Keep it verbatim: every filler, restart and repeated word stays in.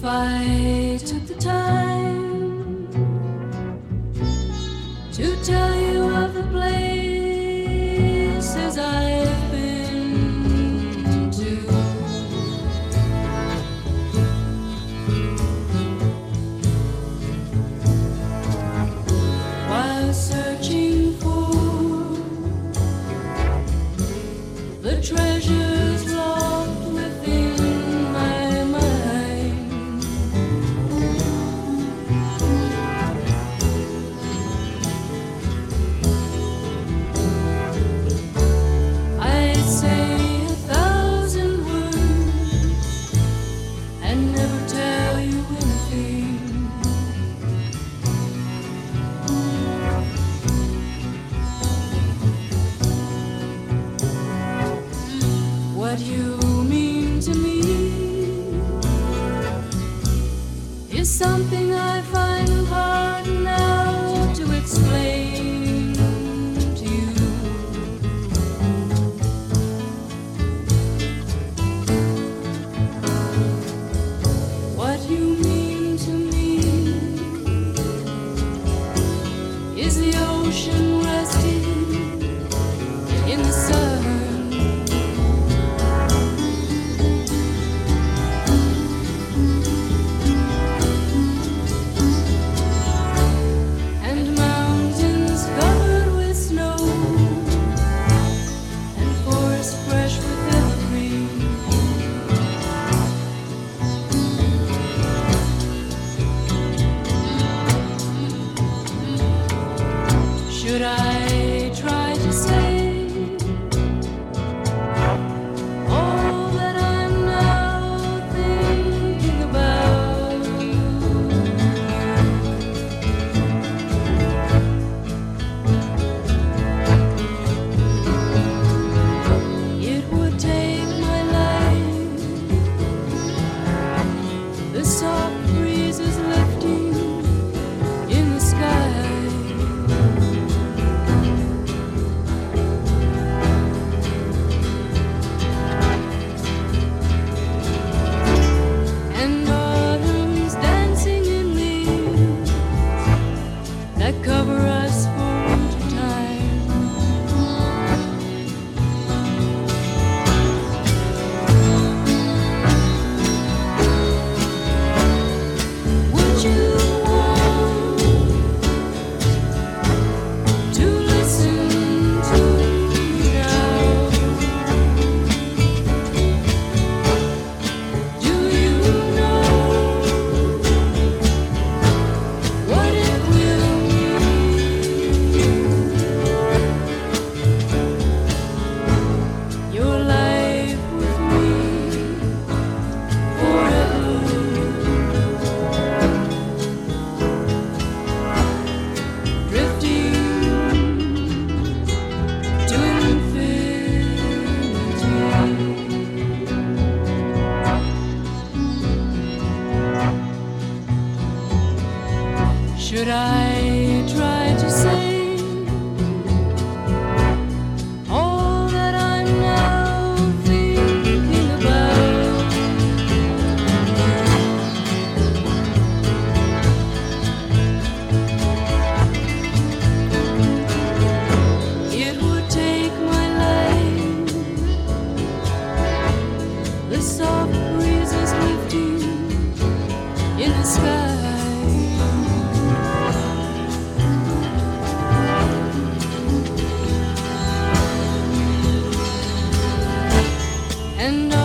I took the time to tell you of the places I've been to, while searching for the treasures locked within my mind, I'd say a thousand words and never tell you anything. What you mean to me is something I find hard now to explain to you. What you mean to me is the ocean resting in the sun, should I try to say all that I'm now thinking about? It would take my life, the soft breezes lifting in the sky, that cover us for winter time. Would you want to listen to me now? Do you know what it will your life with me forever, drifting to infinity? Should I try to say all that I'm now thinking about? It would take my life, the soft breezes lifting in the sky, and